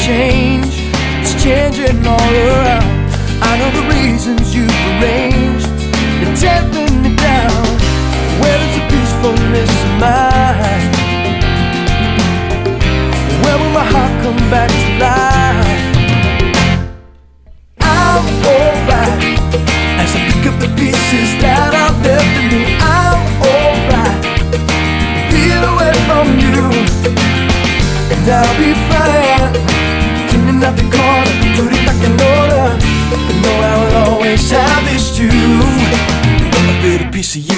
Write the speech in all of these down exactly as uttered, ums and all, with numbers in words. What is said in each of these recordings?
change. It's changing all around. I know the reasons you've arranged. You're tearing me down. Where is the peacefulness of mine? Where will my heart come back to life? I'm alright as I pick up the pieces that are left of me. I'm alright, feel away from you, and I'll be fine. Cleaning up the corner, put it back in order. But know I will always have this too, a little piece of you.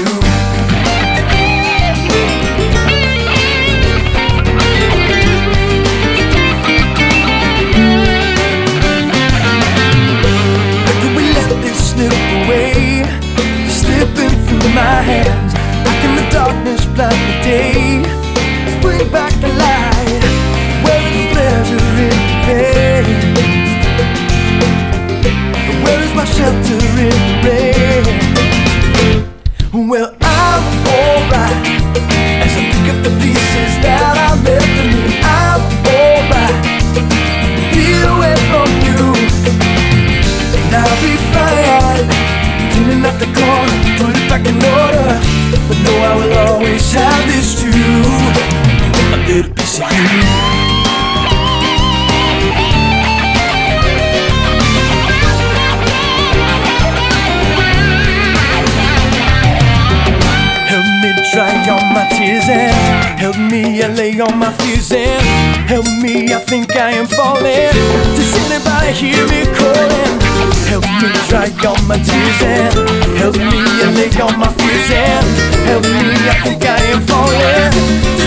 My hands, back in the darkness, blind the day. Bring back the light. Where is pleasure in pain? Where is my shelter in the rain? Well, I'm alright as I pick up the pieces that are left of me. I'm alright, feel away from you, and I'll be fine. Cleaning up the corner, put it back in order. But know I will always have this too, a little piece of you. Help me dry all my tears and help me allay all my fears and help me, I think I am falling. Does anybody hear me calling? Help me dry all my tears and help me allay all my fears and help me, I think I am falling.